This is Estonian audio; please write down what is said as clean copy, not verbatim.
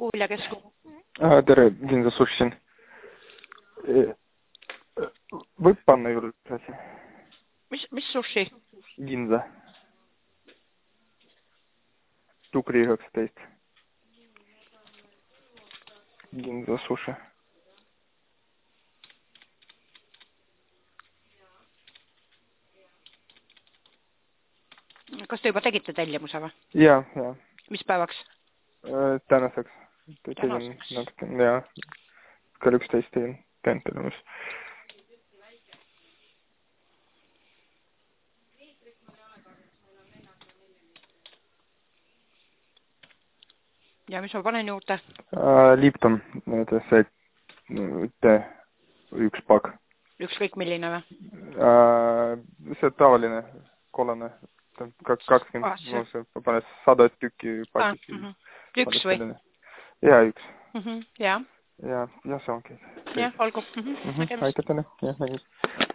Uulja Kesku. Tere, Ginza Sushi siin. Võib panna juurde asi? Mis sushi? Ginza. Tukri 19. Ginza Sushi. Kas te juba tegite tellimuse või? Jaa. Mis päevaks? Tänaseks. Tänaseks? Jaa. Kell 11 tegin tellimus. Ja mis ma panen juurde? Lipton, see üks pakk. Ükskõik milline või? See tavaline, kollane. 20, panes 100 tükki pakis. Üks või? Jaa, üks. Jaa. Ja see ongi. Jah, olgu. Aitäh teile. Jah, nägis.